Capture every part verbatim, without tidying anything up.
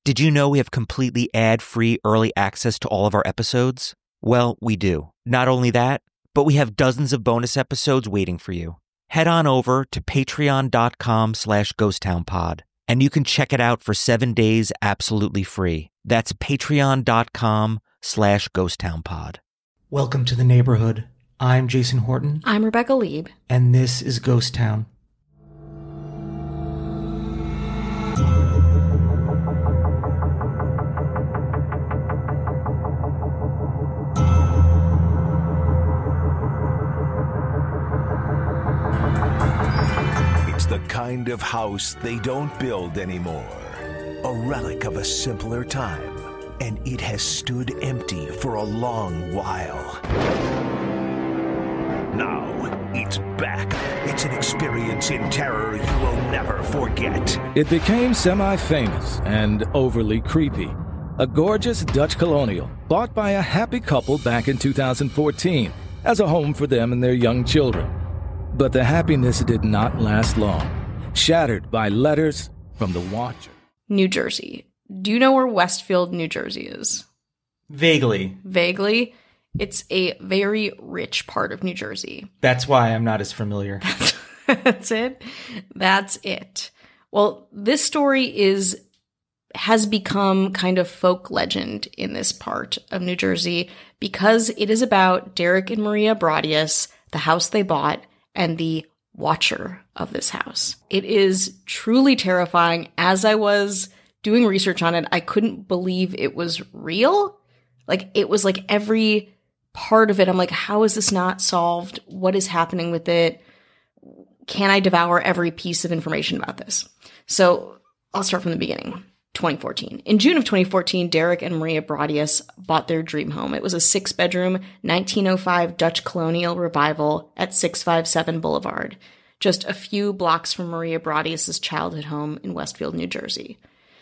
Did you know we have completely ad-free early access to all of our episodes? Well, we do. Not only that, but we have dozens of bonus episodes waiting for you. Head on over to patreon.com slash ghosttownpod, and you can check it out for seven days absolutely free. That's patreon.com slash ghosttownpod. Welcome to the neighborhood. I'm Jason Horton. I'm Rebecca Lieb. And this is Ghost Town. The kind of house they don't build anymore. A relic of a simpler time. And it has stood empty for a long while. Now, it's back. It's an experience in terror you will never forget. It became semi-famous and overly creepy. A gorgeous Dutch colonial bought by a happy couple back in two thousand fourteen as a home for them and their young children. But the happiness did not last long, shattered by letters from the Watcher. New Jersey. Do you know where Westfield, New Jersey is? Vaguely. Vaguely. It's a very rich part of New Jersey. That's why I'm not as familiar. That's it? That's it. Well, this story is has become kind of folk legend in this part of New Jersey because it is about Derek and Maria Braudius, the house they bought, and the watcher of this house. It is truly terrifying. As I was doing research on it, I couldn't believe it was real. Like, it was like every part of it, I'm like, how is this not solved? What is happening with it? Can I devour every piece of information about this? So I'll start from the beginning. twenty fourteen. In June of twenty fourteen, Derek and Maria Braudius bought their dream home. It was a six-bedroom, nineteen oh five Dutch colonial revival at six fifty-seven Boulevard, just a few blocks from Maria Braudius' childhood home in Westfield, New Jersey.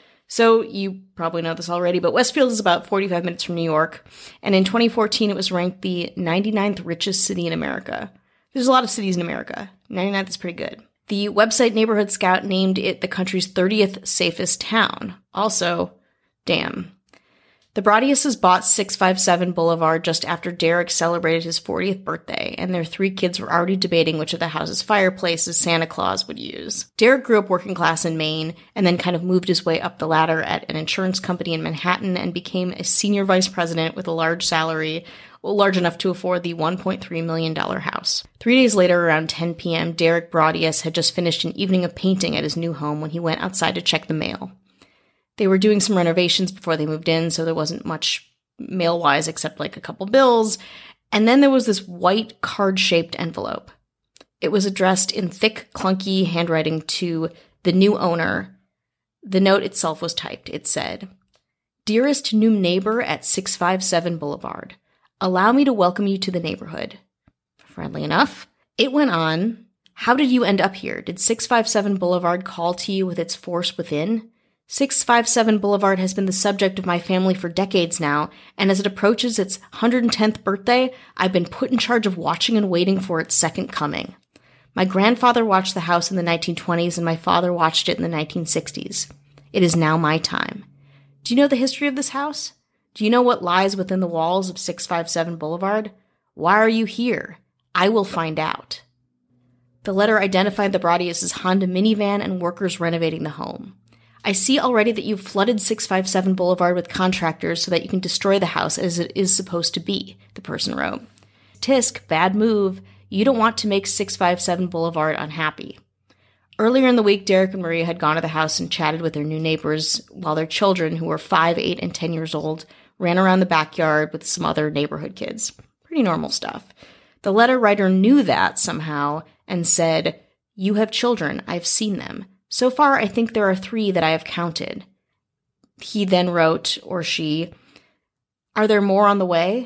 So you probably know this already, but Westfield is about forty-five minutes from New York, and in twenty fourteen, it was ranked the ninety-ninth richest city in America. There's a lot of cities in America. ninety-ninth is pretty good. The website Neighborhood Scout named it the country's thirtieth safest town. Also, damn. The Braudiuses bought six fifty-seven Boulevard just after Derek celebrated his fortieth birthday, and their three kids were already debating which of the house's fireplaces Santa Claus would use. Derek grew up working class in Maine, and then kind of moved his way up the ladder at an insurance company in Manhattan and became a senior vice president with a large salary, large enough to afford the one point three million dollars house. Three days later, around ten p.m., Derek Braudius had just finished an evening of painting at his new home when he went outside to check the mail. They were doing some renovations before they moved in, so there wasn't much mail-wise except like a couple bills. And then there was this white card-shaped envelope. It was addressed in thick, clunky handwriting to the new owner. The note itself was typed. It said, "Dearest new neighbor at six fifty-seven Boulevard, allow me to welcome you to the neighborhood." Friendly enough. It went on. "How did you end up here? Did six fifty-seven Boulevard call to you with its force within? six fifty-seven Boulevard has been the subject of my family for decades now, and as it approaches its one hundred tenth birthday, I've been put in charge of watching and waiting for its second coming. My grandfather watched the house in the nineteen twenties, and my father watched it in the nineteen sixties. It is now my time. Do you know the history of this house? Do you know what lies within the walls of six fifty-seven Boulevard? Why are you here? I will find out." The letter identified the Braudius' Honda minivan and workers renovating the home. "I see already that you've flooded six fifty-seven Boulevard with contractors so that you can destroy the house as it is supposed to be," the person wrote. "Tisk, bad move. You don't want to make six fifty-seven Boulevard unhappy." Earlier in the week, Derek and Maria had gone to the house and chatted with their new neighbors while their children, who were five, eight, and ten years old, ran around the backyard with some other neighborhood kids. Pretty normal stuff. The letter writer knew that somehow and said, "You have children. I've seen them. So far, I think there are three that I have counted." He then wrote, or she, "Are there more on the way?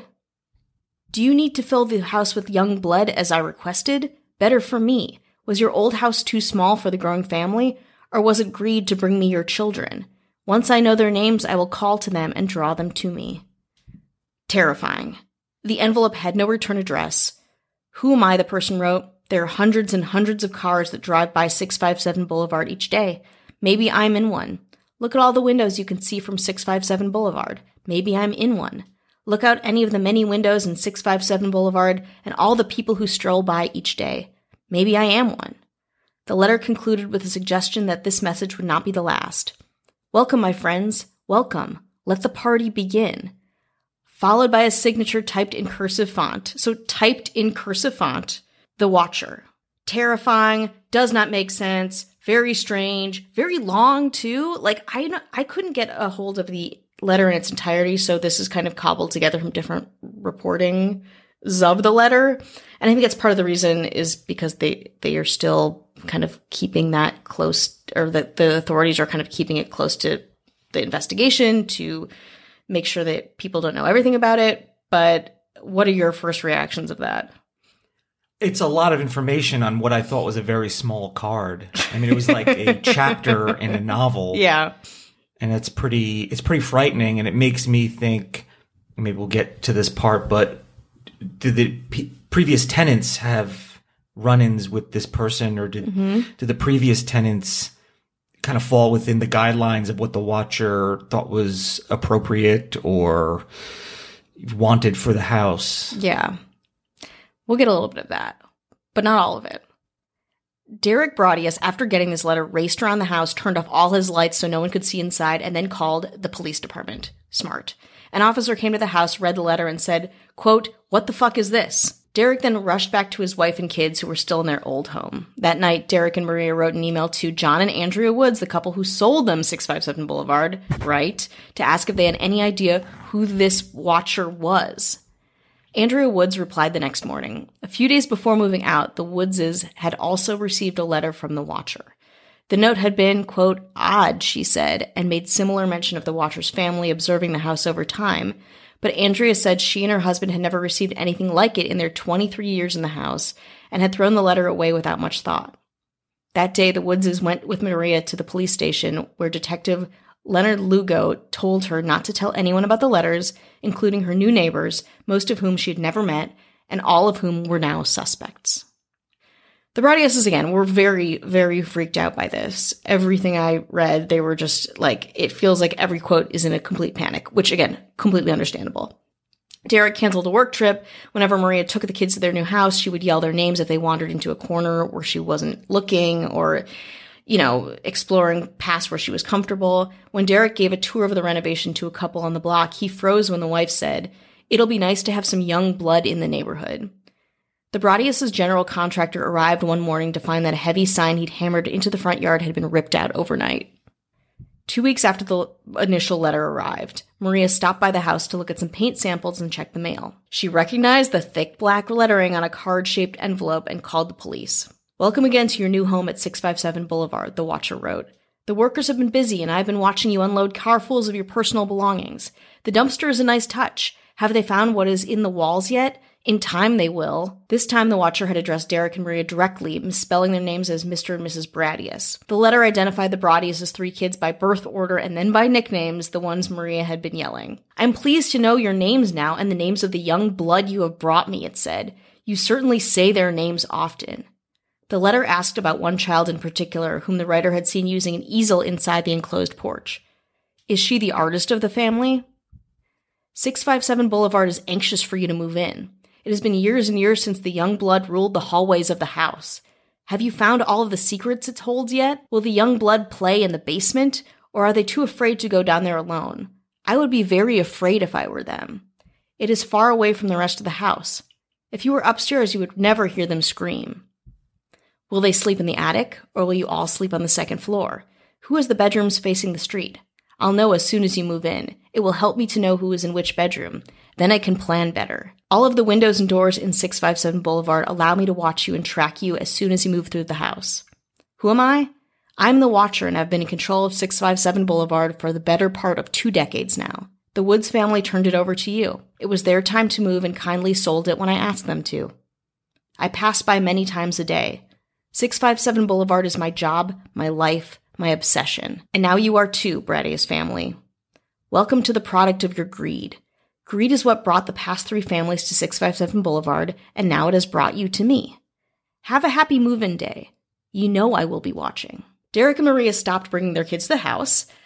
Do you need to fill the house with young blood as I requested? Better for me. Was your old house too small for the growing family? Or was it greed to bring me your children? Once I know their names, I will call to them and draw them to me." Terrifying. The envelope had no return address. "Who am I?" the person wrote. "There are hundreds and hundreds of cars that drive by six fifty-seven Boulevard each day. Maybe I'm in one. Look at all the windows you can see from six five seven Boulevard. Maybe I'm in one. Look out any of the many windows in six five seven Boulevard and all the people who stroll by each day. Maybe I am one. The letter concluded with a suggestion that this message would not be the last. Welcome, my friends. Welcome. Let the party begin. Followed by a signature typed in cursive font. So typed in cursive font, The Watcher. Terrifying, does not make sense, very strange, very long too. Like, I, I couldn't get a hold of the letter in its entirety, so this is kind of cobbled together from different reportings of the letter. And I think that's part of the reason is because they, they are still kind of keeping that close, or that the authorities are kind of keeping it close to the investigation to make sure that people don't know everything about it. But what are your first reactions of that? It's a lot of information on what I thought was a very small card. I mean, it was like a chapter in a novel. Yeah. And it's pretty, it's pretty frightening. And it makes me think, maybe we'll get to this part, but did the p- previous tenants have run-ins with this person, or did, mm-hmm. did the previous tenants kind of fall within the guidelines of what the Watcher thought was appropriate or wanted for the house? Yeah. We'll get a little bit of that, but not all of it. Derek Braudius, after getting this letter, raced around the house, turned off all his lights so no one could see inside, and then called the police department. Smart. An officer came to the house, read the letter, and said, quote, "What the fuck is this?" Derek then rushed back to his wife and kids, who were still in their old home. That night, Derek and Maria wrote an email to John and Andrea Woods, the couple who sold them six five seven Boulevard, right, to ask if they had any idea who this Watcher was. Andrea Woods replied the next morning. A few days before moving out, the Woodses had also received a letter from the Watcher. The note had been, quote, odd, she said, and made similar mention of the Watcher's family observing the house over time. But Andrea said she and her husband had never received anything like it in their twenty-three years in the house and had thrown the letter away without much thought. That day, the Woodses went with Maria to the police station, where Detective Leonard Lugo told her not to tell anyone about the letters, including her new neighbors, most of whom she had never met, and all of whom were now suspects. The Braudiuses, again, were very, very freaked out by this. Everything I read, they were just like, it feels like every quote is in a complete panic, which, again, completely understandable. Derek canceled a work trip. Whenever Maria took the kids to their new house, she would yell their names if they wandered into a corner where she wasn't looking, or, you know, exploring past where she was comfortable. When Derek gave a tour of the renovation to a couple on the block, he froze when the wife said, "It'll be nice to have some young blood in the neighborhood." The Braudius' general contractor arrived one morning to find that a heavy sign he'd hammered into the front yard had been ripped out overnight. Two weeks after the initial letter arrived, Maria stopped by the house to look at some paint samples and check the mail. She recognized the thick black lettering on a card-shaped envelope and called the police. "Welcome again to your new home at six five seven Boulevard," the Watcher wrote. "The workers have been busy, and I've been watching you unload carfuls of your personal belongings. The dumpster is a nice touch. Have they found what is in the walls yet? In time they will." This time the Watcher had addressed Derek and Maria directly, misspelling their names as Mister and Missus Braudius. The letter identified the Braudius as three kids by birth order and then by nicknames, the ones Maria had been yelling. "I'm pleased to know your names now and the names of the young blood you have brought me," it said. "You certainly say their names often." The letter asked about one child in particular, whom the writer had seen using an easel inside the enclosed porch. "Is she the artist of the family?" six five seven Boulevard is anxious for you to move in. It has been years and years since the young blood ruled the hallways of the house. Have you found all of the secrets it holds yet? Will the young blood play in the basement, or are they too afraid to go down there alone? I would be very afraid if I were them. It is far away from the rest of the house. If you were upstairs, you would never hear them scream. Will they sleep in the attic, or will you all sleep on the second floor? Who has the bedrooms facing the street? I'll know as soon as you move in. It will help me to know who is in which bedroom. Then I can plan better. All of the windows and doors in six five seven Boulevard allow me to watch you and track you as soon as you move through the house. Who am I? I'm the Watcher, and I've been in control of six five seven Boulevard for the better part of two decades now. The Woods family turned it over to you. It was their time to move and kindly sold it when I asked them to. I pass by many times a day. six five seven Boulevard is my job, my life, my obsession. And now you are too, Braudius family. Welcome to the product of your greed. Greed is what brought the past three families to six five seven Boulevard, and now it has brought you to me. Have a happy move-in day. You know I will be watching. Derek and Maria stopped bringing their kids to the house.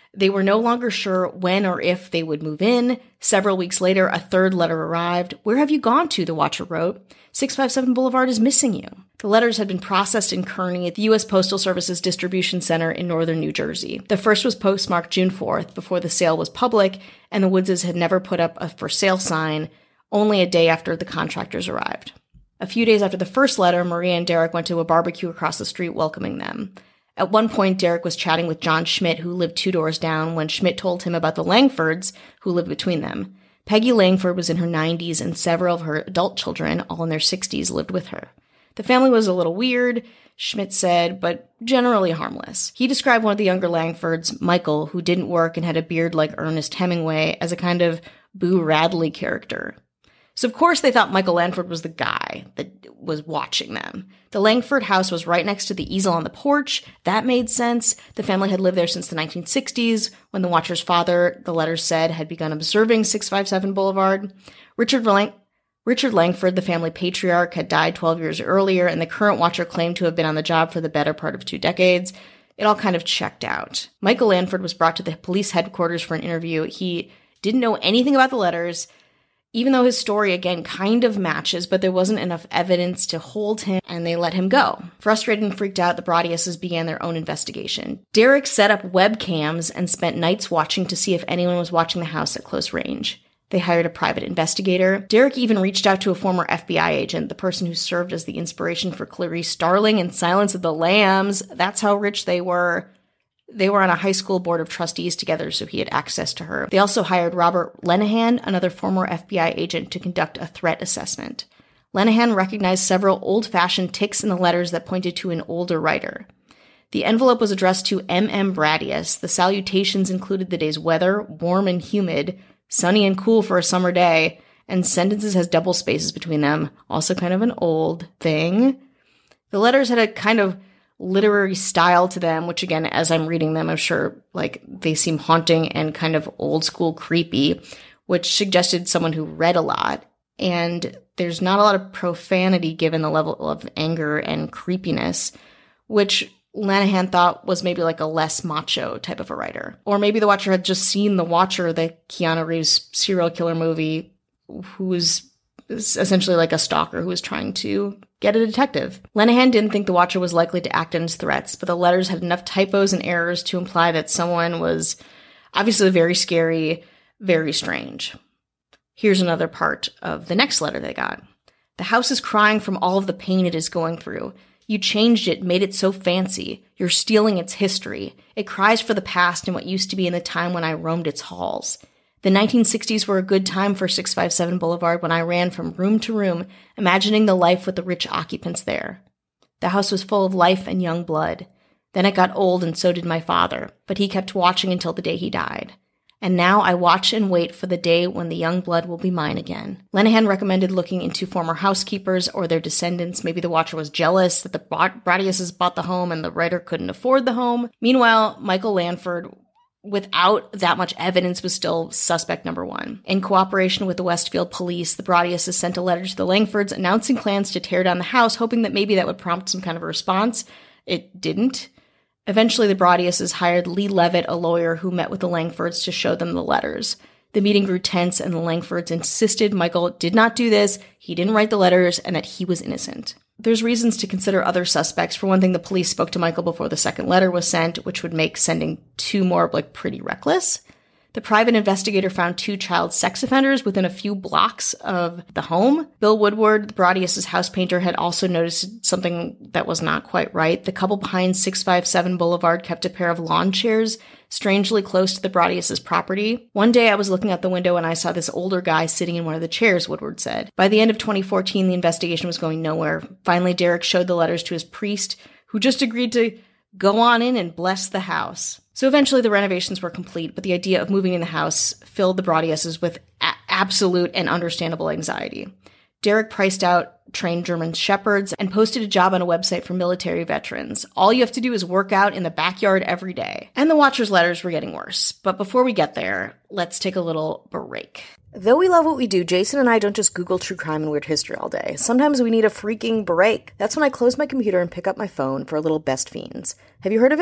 They were no longer sure when or if they would move in. Several weeks later, a third letter arrived. "Where have you gone to?" the watcher wrote. six five seven Boulevard is missing you. The letters had been processed in Kearney at the U S Postal Service's distribution center in northern New Jersey. The first was postmarked June fourth, before the sale was public, and the Woodses had never put up a for sale sign, only a day after the contractors arrived. A few days after the first letter, Maria and Derek went to a barbecue across the street welcoming them. At one point, Derek was chatting with John Schmidt, who lived two doors down, when Schmidt told him about the Langfords, who lived between them. Peggy Langford was in her nineties, and several of her adult children, all in their sixties, lived with her. The family was a little weird, Schmidt said, but generally harmless. He described one of the younger Langfords, Michael, who didn't work and had a beard like Ernest Hemingway, as a kind of Boo Radley character. So of course they thought Michael Langford was the guy that was watching them. The Langford house was right next to the easel on the porch. That made sense. The family had lived there since the nineteen sixties, when the watcher's father, the letter said, had begun observing six five seven Boulevard. Richard Lang- Richard Langford, the family patriarch, had died twelve years earlier, and the current watcher claimed to have been on the job for the better part of two decades. It all kind of checked out. Michael Langford was brought to the police headquarters for an interview. He didn't know anything about the letters, even though his story, again, kind of matches, but there wasn't enough evidence to hold him, and they let him go. Frustrated and freaked out, the Brodiuses began their own investigation. Derek set up webcams and spent nights watching to see if anyone was watching the house at close range. They hired a private investigator. Derek even reached out to a former F B I agent, the person who served as the inspiration for Clarice Starling in Silence of the Lambs. That's how rich they were. They were on a high school board of trustees together, so he had access to her. They also hired Robert Lenahan, another former F B I agent, to conduct a threat assessment. Lenahan recognized several old-fashioned ticks in the letters that pointed to an older writer. The envelope was addressed to M M Bradius. The salutations included the day's weather, warm and humid, sunny and cool for a summer day, and sentences has double spaces between them, also kind of an old thing. The letters had a kind of literary style to them, which again, as I'm reading them, I'm sure like they seem haunting and kind of old school creepy, which suggested someone who read a lot. And there's not a lot of profanity given the level of anger and creepiness, which Lenahan thought was maybe like a less macho type of a writer. Or maybe the Watcher had just seen The Watcher, the Keanu Reeves serial killer movie, who was essentially like a stalker who was trying to get a detective. Lenahan didn't think the Watcher was likely to act on his threats, but the letters had enough typos and errors to imply that someone was obviously very scary, very strange. Here's another part of the next letter they got. "The house is crying from all of the pain it is going through. You changed it, made it so fancy. You're stealing its history. It cries for the past and what used to be in the time when I roamed its halls. The nineteen sixties were a good time for six five seven Boulevard when I ran from room to room, imagining the life with the rich occupants there. The house was full of life and young blood. Then it got old and so did my father, but he kept watching until the day he died. And now I watch and wait for the day when the young blood will be mine again." Lenahan recommended looking into former housekeepers or their descendants. Maybe the Watcher was jealous that the Brodiuses bought the home and the writer couldn't afford the home. Meanwhile, Michael Langford, without that much evidence, was still suspect number one. In cooperation with the Westfield police, the Brodiuses sent a letter to the Langfords announcing plans to tear down the house, hoping that maybe that would prompt some kind of a response. It didn't. Eventually, the Brodiuses hired Lee Levitt, a lawyer who met with the Langfords to show them the letters. The meeting grew tense, and the Langfords insisted Michael did not do this, he didn't write the letters, and that he was innocent. There's reasons to consider other suspects. For one thing, the police spoke to Michael before the second letter was sent, which would make sending two more, like, pretty reckless. The private investigator found two child sex offenders within a few blocks of the home. Bill Woodward, the Brodius' house painter, had also noticed something that was not quite right. The couple behind six five seven Boulevard kept a pair of lawn chairs strangely close to the Brodius' property. "One day I was looking out the window and I saw this older guy sitting in one of the chairs," Woodward said. By the end of twenty fourteen, the investigation was going nowhere. Finally, Derek showed the letters to his priest, who just agreed to go on in and bless the house. So eventually the renovations were complete, but the idea of moving in the house filled the Brodiuses with a- absolute and understandable anxiety. Derek priced out trained German shepherds and posted a job on a website for military veterans. All you have to do is work out in the backyard every day. And the Watcher's letters were getting worse. But before we get there, let's take a little break. Though we love what we do, Jason and I don't just Google true crime and weird history all day. Sometimes we need a freaking break. That's when I close my computer and pick up my phone for a little Best Fiends. Have you heard of it?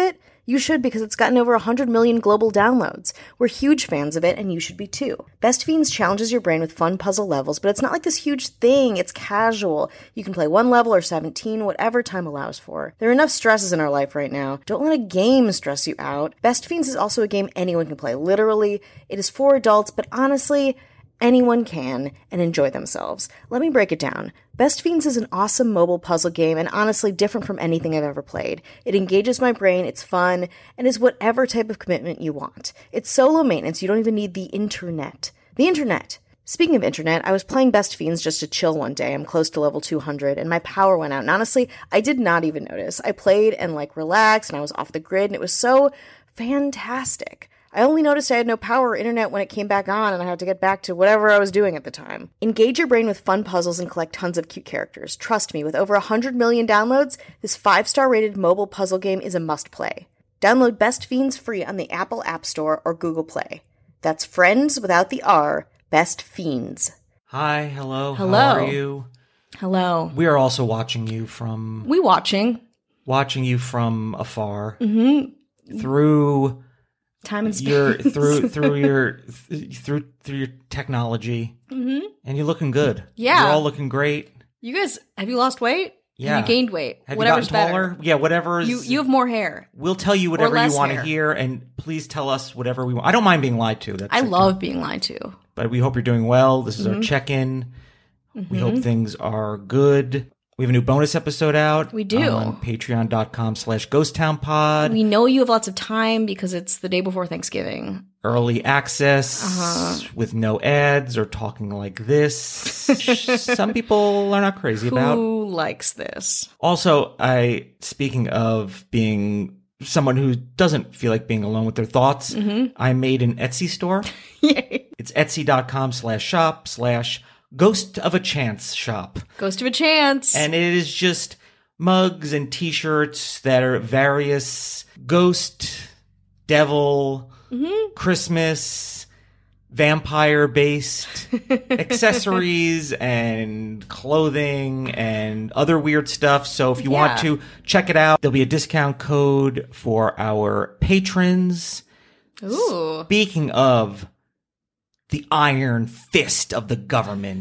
You should because it's gotten over one hundred million global downloads. We're huge fans of it, and you should be too. Best Fiends challenges your brain with fun puzzle levels, but it's not like this huge thing. It's casual. You can play one level or seventeen, whatever time allows for. There are enough stresses in our life right now. Don't let a game stress you out. Best Fiends is also a game anyone can play. Literally, it is for adults, but honestly, anyone can and enjoy themselves. Let me break it down. Best Fiends is an awesome mobile puzzle game and honestly different from anything I've ever played. It engages my brain, it's fun, and is whatever type of commitment you want. It's solo maintenance, you don't even need the internet. The internet! Speaking of internet, I was playing Best Fiends just to chill one day. I'm close to level two hundred, and my power went out. And honestly, I did not even notice. I played and, like, relaxed, and I was off the grid, and it was so fantastic. I only noticed I had no power or internet when it came back on and I had to get back to whatever I was doing at the time. Engage your brain with fun puzzles and collect tons of cute characters. Trust me, with over one hundred million downloads, this five-star rated mobile puzzle game is a must-play. Download Best Fiends free on the Apple App Store or Google Play. That's friends without the R, Best Fiends. Hi, hello, Hello. how are you? Hello. We are also watching you from... We watching. Watching you from afar. Mm-hmm. Through... Time and space. Your through through your th- through through your technology, Mm-hmm. and you're looking good. Yeah. You're all looking great. You guys, have you lost weight? Yeah. Have you gained weight? Have Whatever's you gotten taller? better. Yeah, whatever. You you have more hair. We'll tell you whatever you less want hair. to hear, and please tell us whatever we want. I don't mind being lied to. That's I okay. love being lied to. But we hope you're doing well. This is Mm-hmm. our check-in. We hope things are good. We have a new bonus episode out. We do. On patreon.com slash ghosttownpod. We know you have lots of time because it's the day before Thanksgiving. Early access Uh-huh. with no ads or talking like this. Some people are not crazy about. Who likes this? Also, I, speaking of being someone who doesn't feel like being alone with their thoughts, Mm-hmm. I made an Etsy store. Yay. It's etsy.com slash shop slash ghost of a chance shop. Ghost of a chance. And it is just mugs and t-shirts that are various ghost, devil, Mm-hmm. Christmas, vampire-based accessories and clothing and other weird stuff. So if you Yeah. want to check it out, there'll be a discount code for our patrons. Ooh. Speaking of the iron fist of the government,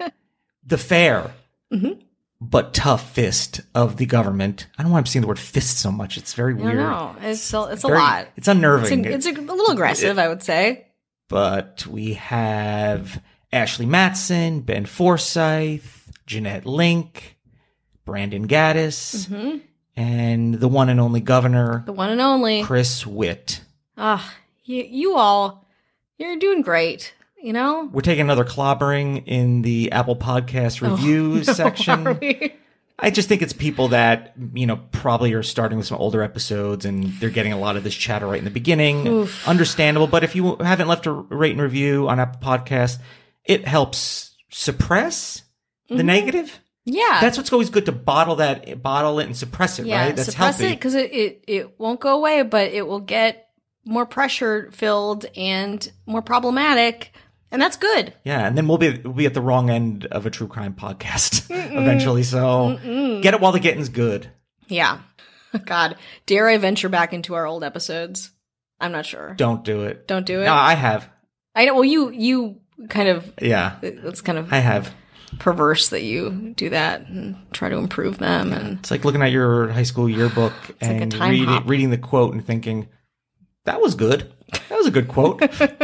the fair Mm-hmm. but tough fist of the government. I don't know why I'm saying the word fist so much. It's very I weird. don't know. It's a, it's a Very- lot. It's unnerving. It's a, it's a little aggressive, I would say. But we have Ashley Matson, Ben Forsyth, Jeanette Link, Brandon Gaddis, Mm-hmm. and the one and only governor, The one and only. Chris Witt. Ah, you, you all, you're doing great. You know? We're taking another clobbering in the Apple Podcast review Oh, section. are we? I just think it's people that, you know, probably are starting with some older episodes and they're getting a lot of this chatter right in the beginning. Oof. Understandable. But if you haven't left a rate and review on Apple Podcast, it helps suppress the Mm-hmm. negative. Yeah. That's what's always good to bottle that, bottle it and suppress it, yeah, right? That's suppress healthy. it because it, it, it won't go away, but it will get more pressure filled and more problematic. And that's good. Yeah, and then we'll be we'll be at the wrong end of a true crime podcast eventually. So get it while the getting's good. Yeah. God, dare I venture back into our old episodes? I'm not sure. Don't do it. Don't do it. No, I have. I know. Well, you you kind of Yeah, it's kind of I have. perverse that you do that and try to improve them. And It's like looking at your high school yearbook like a and time reading, hop. reading the quote and thinking, that was good. That was a good quote.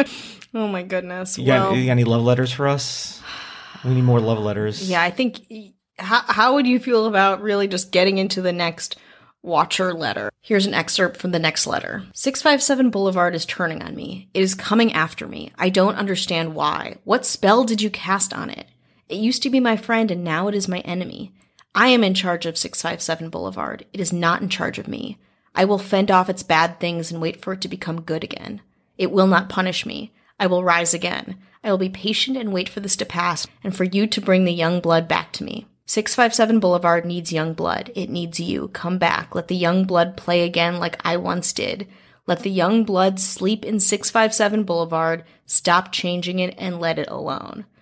oh my goodness. You got, well, you got any love letters for us? We need more love letters. yeah, I think. How how would you feel about really just getting into the next watcher letter? Here's an excerpt from the next letter. six five seven Boulevard is turning on me. It is coming after me. I don't understand why. What spell did you cast on it? It used to be my friend and now it is my enemy. I am in charge of six five seven Boulevard. It is not in charge of me. I will fend off its bad things and wait for it to become good again. It will not punish me. I will rise again. I will be patient and wait for this to pass and for you to bring the young blood back to me. six five seven Boulevard needs young blood. It needs you. Come back. Let the young blood play again like I once did. Let the young blood sleep in six five seven Boulevard. Stop changing it and let it alone.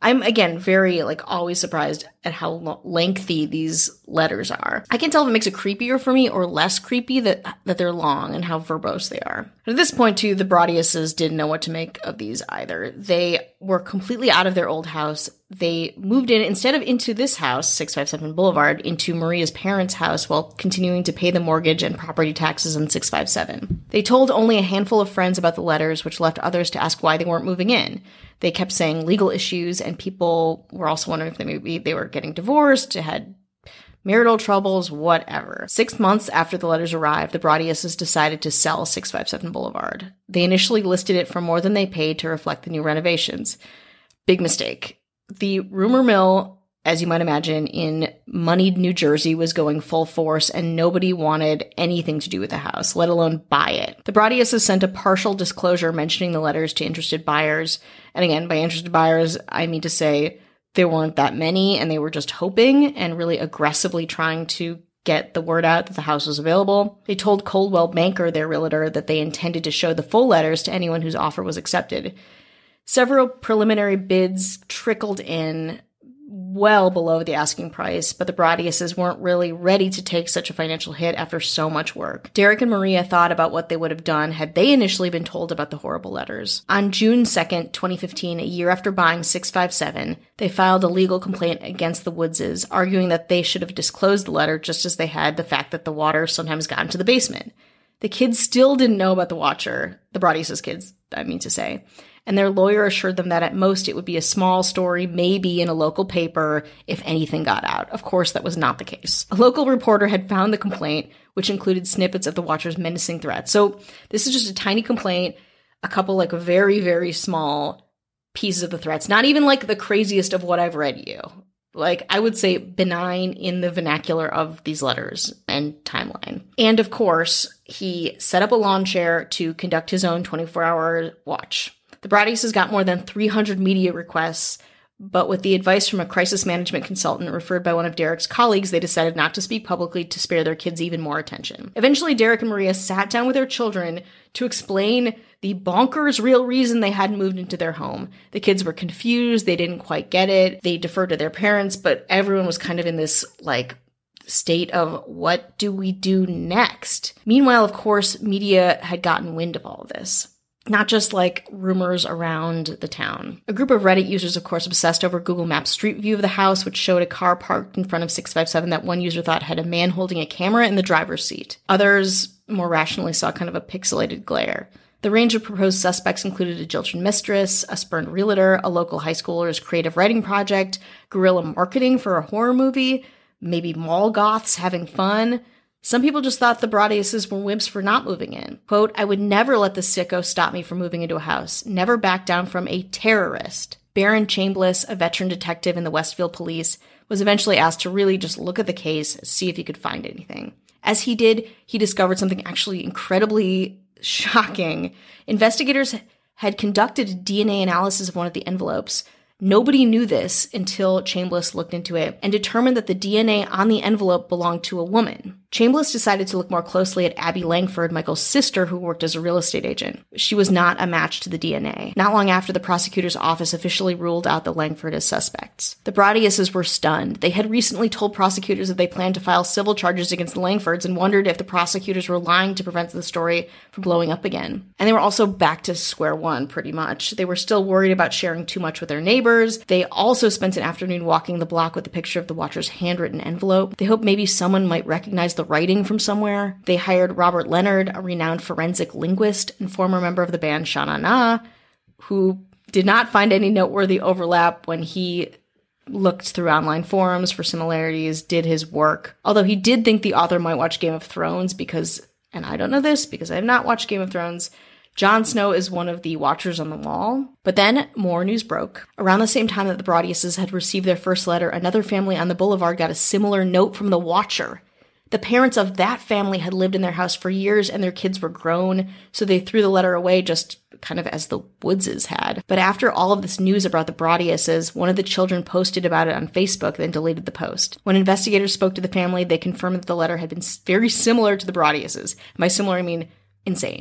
I'm, again, very, like, always surprised at how lo- lengthy these letters are. I can't tell if it makes it creepier for me or less creepy that that they're long and how verbose they are. But at this point, too, the Broadiuses didn't know what to make of these either. They were completely out of their old house. They moved in, instead of into this house, six fifty-seven Boulevard, into Maria's parents' house while continuing to pay the mortgage and property taxes on six fifty-seven. They told only a handful of friends about the letters, which left others to ask why they weren't moving in. They kept saying legal issues, and people were also wondering if they maybe they were getting divorced, had marital troubles, whatever. Six months after the letters arrived, the Broadiuses decided to sell six fifty-seven Boulevard. They initially listed it for more than they paid to reflect the new renovations. Big mistake. The rumor mill, as you might imagine, in moneyed New Jersey was going full force, and nobody wanted anything to do with the house, let alone buy it. The Broadiuses sent a partial disclosure mentioning the letters to interested buyers. And again, by interested buyers, I mean to say there weren't that many, and they were just hoping and really aggressively trying to get the word out that the house was available. They told Coldwell Banker, their realtor, that they intended to show the full letters to anyone whose offer was accepted. Several preliminary bids trickled in well below the asking price, but the Broadiuses weren't really ready to take such a financial hit after so much work. Derek and Maria thought about what they would have done had they initially been told about the horrible letters. On June second, twenty fifteen, a year after buying six fifty-seven, they filed a legal complaint against the Woodses, arguing that they should have disclosed the letter just as they had the fact that the water sometimes got into the basement. The kids still didn't know about the watcher, the Broadiuses kids, I mean to say. And their lawyer assured them that at most it would be a small story, maybe in a local paper, if anything got out. Of course, that was not the case. A local reporter had found the complaint, which included snippets of the watcher's menacing threats. So this is just a tiny complaint, a couple like very, very small pieces of the threats. Not even like the craziest of what I've read you. Like, I would say benign in the vernacular of these letters and timeline. And of course, he set up a lawn chair to conduct his own twenty-four hour watch. The Broadiuses got more than three hundred media requests, but with the advice from a crisis management consultant referred by one of Derek's colleagues, they decided not to speak publicly to spare their kids even more attention. Eventually, Derek and Maria sat down with their children to explain the bonkers real reason they hadn't moved into their home. The kids were confused. They didn't quite get it. They deferred to their parents, but everyone was kind of in this, like, state of what do we do next? Meanwhile, of course, media had gotten wind of all of this. Not just like rumors around the town. A group of Reddit users, of course, obsessed over Google Maps Street View of the house, which showed a car parked in front of six fifty-seven that one user thought had a man holding a camera in the driver's seat. Others more rationally saw kind of a pixelated glare. The range of proposed suspects included a jilted mistress, a spurned realtor, a local high schooler's creative writing project, guerrilla marketing for a horror movie, maybe mall goths having fun. Some people just thought the Broadiuses were wimps for not moving in. Quote, I would never let the sicko stop me from moving into a house. Never back down from a terrorist. Baron Chambliss, a veteran detective in the Westfield Police, was eventually asked to really just look at the case, see if he could find anything. As he did, he discovered something actually incredibly shocking. Investigators had conducted a D N A analysis of one of the envelopes. Nobody knew this until Chambliss looked into it and determined that the D N A on the envelope belonged to a woman. Chambliss decided to look more closely at Abby Langford, Michael's sister, who worked as a real estate agent. She was not a match to the D N A. Not long after, the prosecutor's office officially ruled out the Langford as suspects. The Broadiuses were stunned. They had recently told prosecutors that they planned to file civil charges against the Langfords and wondered if the prosecutors were lying to prevent the story from blowing up again. And they were also back to square one, pretty much. They were still worried about sharing too much with their neighbors. They also spent an afternoon walking the block with a picture of the watcher's handwritten envelope. They hoped maybe someone might recognize the writing from somewhere. They hired Robert Leonard, a renowned forensic linguist and former member of the band Sha Na Na, who did not find any noteworthy overlap when he looked through online forums for similarities, did his work. Although he did think the author might watch Game of Thrones because, and I don't know this because I have not watched Game of Thrones, Jon Snow is one of the Watchers on the Wall. But then more news broke. Around the same time that the Broadiuses had received their first letter, another family on the boulevard got a similar note from the Watcher. The parents of that family had lived in their house for years and their kids were grown, so they threw the letter away just kind of as the Woodses had. But after all of this news about the Broadiuses, one of the children posted about it on Facebook, then deleted the post. When investigators spoke to the family, they confirmed that the letter had been very similar to the Broadiuses. By similar, I mean insane.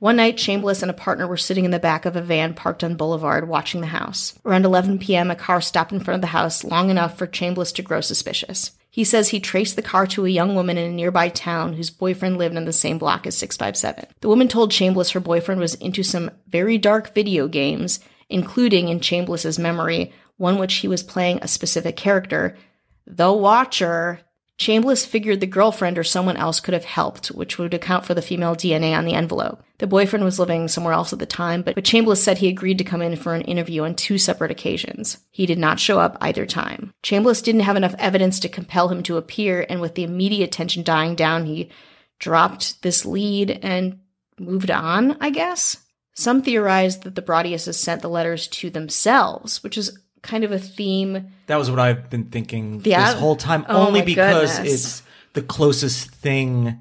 One night, Chambliss and a partner were sitting in the back of a van parked on Boulevard watching the house. Around eleven p.m., a car stopped in front of the house long enough for Chambliss to grow suspicious. He says he traced the car to a young woman in a nearby town whose boyfriend lived in the same block as six five seven. The woman told Chambliss her boyfriend was into some very dark video games, including, in Chambliss's memory, one which he was playing a specific character, the Watcher. Chambliss figured the girlfriend or someone else could have helped, which would account for the female D N A on the envelope. The boyfriend was living somewhere else at the time, but, but Chambliss said he agreed to come in for an interview on two separate occasions. He did not show up either time. Chambliss didn't have enough evidence to compel him to appear, and with the immediate tension dying down, he dropped this lead and moved on, I guess? Some theorized that the Brodiuses sent the letters to themselves, which is kind of a theme. That was what I've been thinking Yeah. this whole time, Oh only my because goodness. it's the closest thing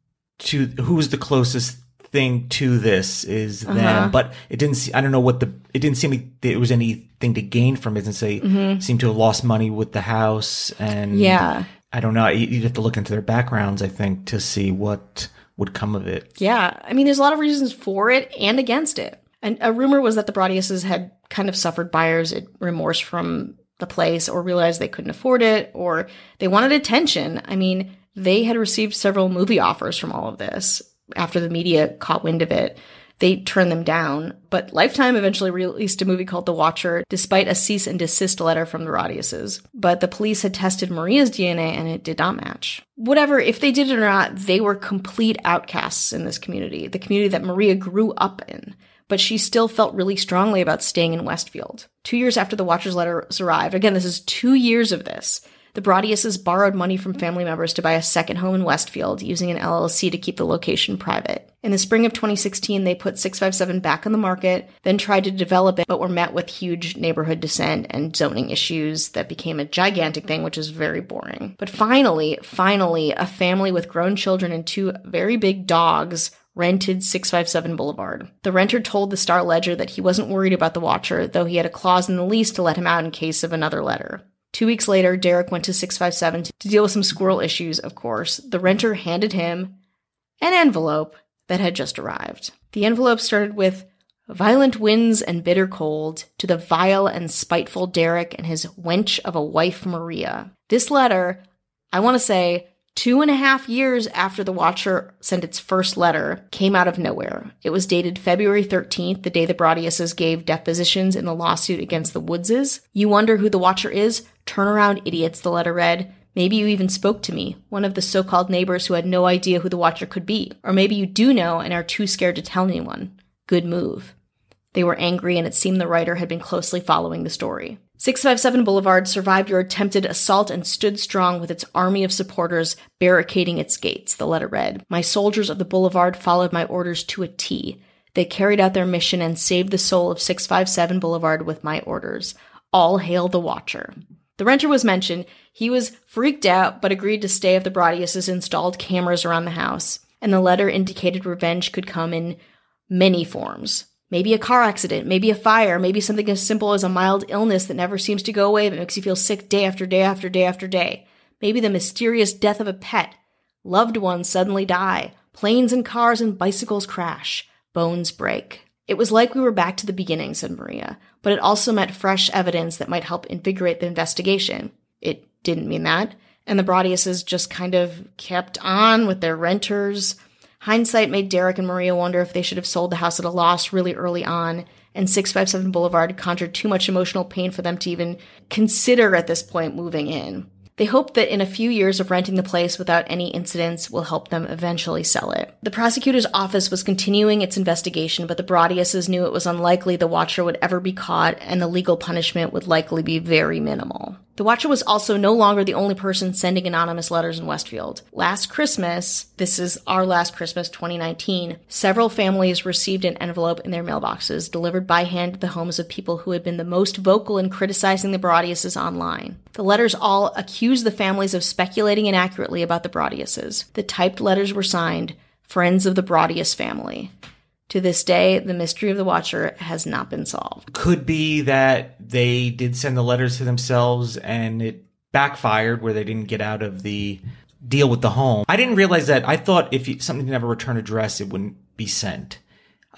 to who's the closest thing to this is Uh-huh. them. But it didn't. Se- I don't know what the. It didn't seem like there was anything to gain from it, since they Mm-hmm. seem to have lost money with the house, and Yeah. I don't know. You- You'd have to look into their backgrounds, I think, to see what would come of it. Yeah, I mean, there's a lot of reasons for it and against it. And a rumor was that the Brodiuses had kind of suffered buyer's remorse from the place, or realized they couldn't afford it, or they wanted attention. I mean, they had received several movie offers from all of this. After the media caught wind of it, they turned them down. But Lifetime eventually released a movie called The Watcher, despite a cease and desist letter from the Brodiuses. But the police had tested Maria's D N A and it did not match. Whatever, if they did it or not, they were complete outcasts in this community, the community that Maria grew up in. But she still felt really strongly about staying in Westfield. Two years after the Watcher's letters arrived, again, this is two years of this, the Brodiuses borrowed money from family members to buy a second home in Westfield, using an L L C to keep the location private. In the spring of twenty sixteen, they put six five seven back on the market, then tried to develop it, but were met with huge neighborhood dissent and zoning issues that became a gigantic thing, which is very boring. But finally, finally, a family with grown children and two very big dogs rented six five seven Boulevard. The renter told the Star Ledger that he wasn't worried about the Watcher, though he had a clause in the lease to let him out in case of another letter. Two weeks later, Derek went to six five seven to deal with some squirrel issues, of course. The renter handed him an envelope that had just arrived. The envelope started with violent winds and bitter cold to the vile and spiteful Derek and his wench of a wife, Maria. This letter, I want to say, two and a half years after the Watcher sent its first letter, came out of nowhere. It was dated February thirteenth, the day the Brodiuses gave depositions in the lawsuit against the Woodses. You wonder who the Watcher is? Turn around, idiots, the letter read. Maybe you even spoke to me, one of the so-called neighbors who had no idea who the Watcher could be. Or maybe you do know and are too scared to tell anyone. Good move. They were angry, and it seemed the writer had been closely following the story. six five seven Boulevard survived your attempted assault and stood strong with its army of supporters barricading its gates, the letter read. My soldiers of the Boulevard followed my orders to a T. They carried out their mission and saved the soul of six five seven Boulevard with my orders. All hail the Watcher. The renter was mentioned. He was freaked out, but agreed to stay if the Brodiuses installed cameras around the house. And the letter indicated revenge could come in many forms. Maybe a car accident, maybe a fire, maybe something as simple as a mild illness that never seems to go away but makes you feel sick day after day after day after day. Maybe the mysterious death of a pet. Loved ones suddenly die. Planes and cars and bicycles crash. Bones break. It was like we were back to the beginning, said Maria, but it also meant fresh evidence that might help invigorate the investigation. It didn't mean that, and the Brodiuses just kind of kept on with their renters. Hindsight made Derek and Maria wonder if they should have sold the house at a loss really early on, and six five seven Boulevard conjured too much emotional pain for them to even consider at this point moving in. They hope that in a few years of renting the place without any incidents will help them eventually sell it. The prosecutor's office was continuing its investigation, but the Brodiuses knew it was unlikely the Watcher would ever be caught, and the legal punishment would likely be very minimal. The Watcher was also no longer the only person sending anonymous letters in Westfield. Last Christmas, this is our last Christmas, twenty nineteen, several families received an envelope in their mailboxes delivered by hand to the homes of people who had been the most vocal in criticizing the Brodiuses online. The letters all accused the families of speculating inaccurately about the Brodiuses. The typed letters were signed, Friends of the Brodius Family. To this day, the mystery of the Watcher has not been solved. Could be that they did send the letters to themselves and it backfired where they didn't get out of the deal with the home. I didn't realize that. I thought if you, something didn't have a return address, it wouldn't be sent.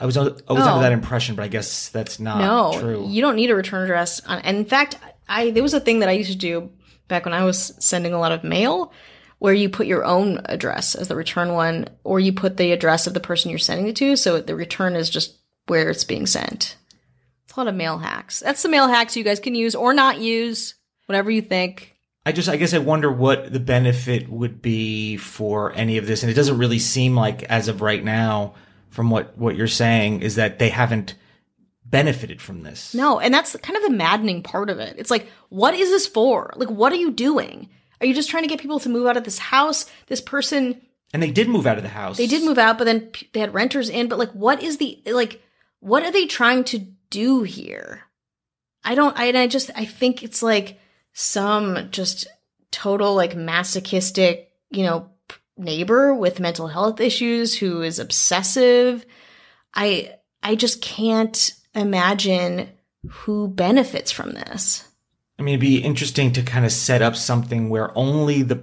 I was always Oh. under that impression, but I guess that's not No, true. you don't need a return address. On, and in fact, I there was a thing that I used to do back when I was sending a lot of mail, where you put your own address as the return one, or you put the address of the person you're sending it to, so the return is just where it's being sent. It's a lot of mail hacks. That's the mail hacks you guys can use or not use, whatever you think. I just, I guess I wonder what the benefit would be for any of this. And it doesn't really seem like, as of right now, from what, what you're saying, is that they haven't benefited from this. No, and that's kind of the maddening part of it. It's like, what is this for? Like, what are you doing? Are you just trying to get people to move out of this house? This person, And they did move out of the house. they did move out, but then p- they had renters in. But like, what is the, like, what are they trying to do here? I don't, I, and I just, I think it's like some just total, like, masochistic, you know, p- neighbor with mental health issues who is obsessive. I, I just can't imagine who benefits from this. I mean, it'd be interesting to kind of set up something where only the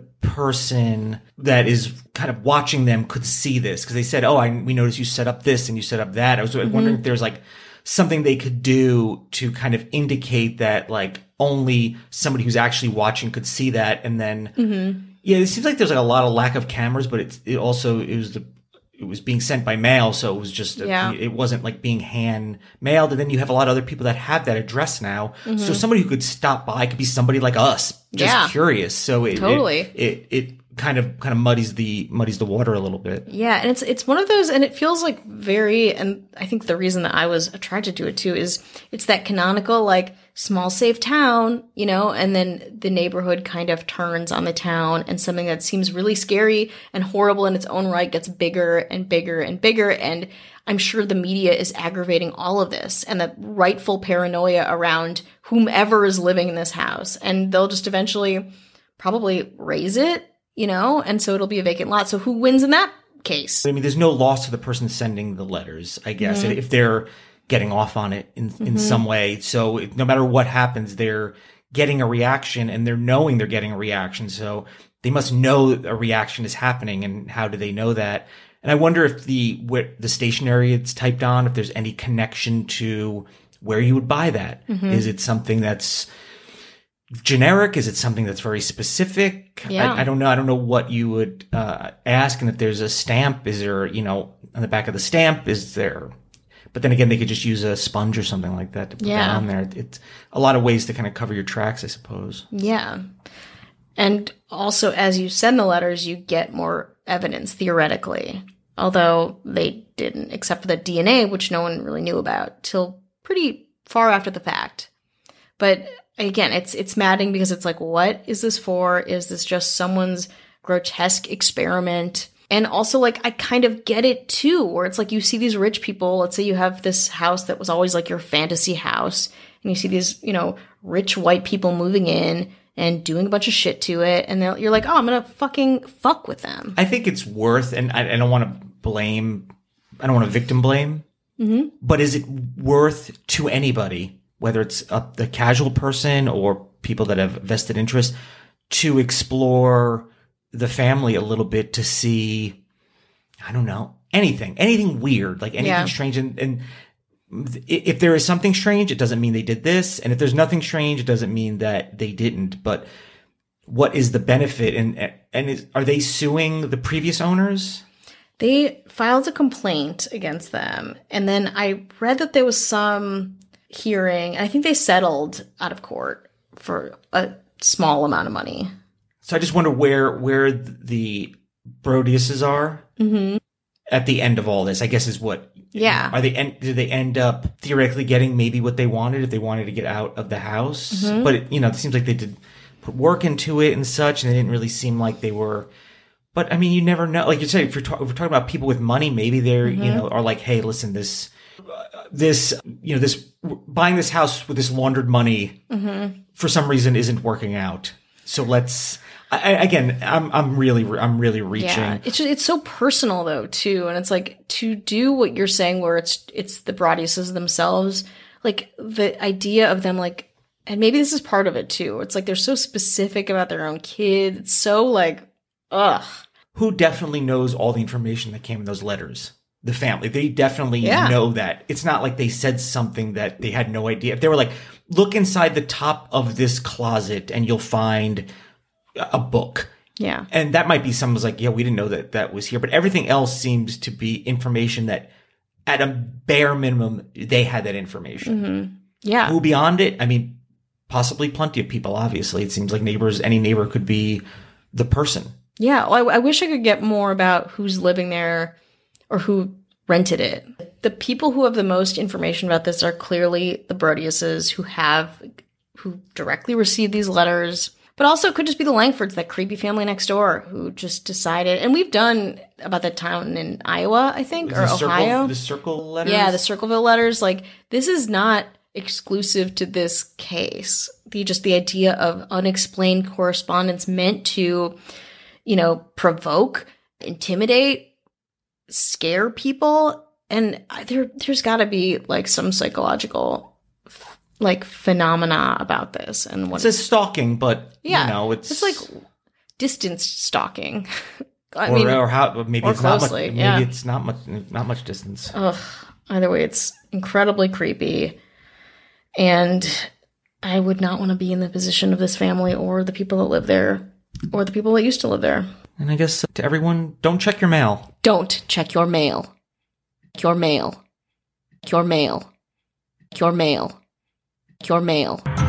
person that is kind of watching them could see this. Because they said, oh, I, we noticed you set up this and you set up that. I was Mm-hmm. wondering if there's like something they could do to kind of indicate that like only somebody who's actually watching could see that. And then, Mm-hmm. yeah, it seems like there's like a lot of lack of cameras, but it's, it also, it was the, it was being sent by mail. So it was just, a- Yeah. it wasn't like being hand mailed. And then you have a lot of other people that have that address now. So somebody who could stop by could be somebody like us, just Mm-hmm. Yeah. curious. So it, Totally. it, it, it kind of, kind of muddies the, muddies the water a little bit. Yeah, and it's it's one of those, and it feels like very, and I think the reason that I was attracted to it too is it's that canonical, like, small safe town, you know, and then the neighborhood kind of turns on the town, and something that seems really scary and horrible in its own right gets bigger and bigger and bigger, and I'm sure the media is aggravating all of this and the rightful paranoia around whomever is living in this house, and they'll just eventually probably raise it, you know, and so it'll be a vacant lot. So who wins in that case? I mean, there's no loss to the person sending the letters, I guess, Mm-hmm. if they're getting off on it in, in some way. So it- no matter what happens, they're getting a reaction and they're knowing they're getting a reaction. So they must know a reaction is happening. And how do they know that? And I wonder if the, where, the stationery it's typed on, if there's any connection to where you would buy that. Mm-hmm. Is it something that's generic? Is it something that's very specific? Yeah. I, I don't know. I don't know what you would uh, ask. And if there's a stamp, is there, you know, on the back of the stamp, is there, but then again, they could just use a sponge or something like that to put Yeah. that on there. It's a lot of ways to kind of cover your tracks, I suppose. Yeah. And also, as you send the letters, you get more evidence, theoretically. Although they didn't, except for the D N A, which no one really knew about till pretty far after the fact. But again, it's it's maddening because it's like, what is this for? Is this just someone's grotesque experiment? And also, like, I kind of get it too, where it's like you see these rich people. Let's say you have this house that was always like your fantasy house, and you see these, you know, rich white people moving in and doing a bunch of shit to it, and they're- you're like, oh, I'm gonna fucking fuck with them. I think it's worth, and I, I don't want to blame, I don't want to victim blame, mm-hmm. but is it worth to anybody, whether it's a, the casual person or people that have vested interest, to explore the family a little bit to see, I don't know, anything, anything weird, like anything Yeah. strange. And, and if there is something strange, it doesn't mean they did this. And if there's nothing strange, it doesn't mean that they didn't. But what is the benefit? And, and is, are they suing the previous owners? They filed a complaint against them, and then I read that there was some hearing, and I think they settled out of court for a small amount of money. So I just wonder where, where the Brodiuses are Mm-hmm. at the end of all this, I guess is what. Yeah. Are they, en- did they end up theoretically getting maybe what they wanted if they wanted to get out of the house? Mm-hmm. But, it, you know, it seems like they did put work into it and such, and they didn't really seem like they were. But I mean, you never know. Like you said, if, you're ta- if we're talking about people with money, maybe they're, Mm-hmm. you know, are like, hey, listen, this, uh, this, you know, this, buying this house with this laundered money Mm-hmm. for some reason isn't working out. So let's, I, I- again, I'm, I'm really, I'm really reaching. Yeah, it's just, it's so personal though too, and it's like to do what you're saying, where it's it's the Brodiuses themselves, like the idea of them, like, and maybe this is part of it too. It's like they're so specific about their own kids. It's so like, ugh. Who definitely knows all the information that came in those letters? the family. They definitely Yeah. know that. It's not like they said something that they had no idea. If they were like, look inside the top of this closet and you'll find a book. Yeah. And that might be someone's like, yeah, we didn't know that that was here. But everything else seems to be information that at a bare minimum, they had that information. Mm-hmm. Yeah. Who beyond it? I mean, possibly plenty of people, obviously. It seems like neighbors, any neighbor could be the person. Yeah. Well, I, I wish I could get more about who's living there or who rented it. The people who have the most information about this are clearly the Brodiuses, who have, who directly received these letters. But also it could just be the Langfords, that creepy family next door, who just decided. And we've done about that town in Iowa, I think, or the Ohio. Circle, the Circle letters? Yeah, the Circleville letters. Like, this is not exclusive to this case. The just the idea of unexplained correspondence meant to, you know, provoke, intimidate, scare people. And there, there's got to be like some psychological like phenomena about this. And what It says stalking, but yeah, you know, it's it's like distance stalking. I or, mean, or how maybe or it's not much, closely, maybe yeah. it's not much not much distance. ugh, either way, it's incredibly creepy. And I would not want to be in the position of this family or the people that live there or the people that used to live there. And I guess to everyone, don't check your mail. Don't check your mail. Your mail. Your mail. Your mail. Your mail.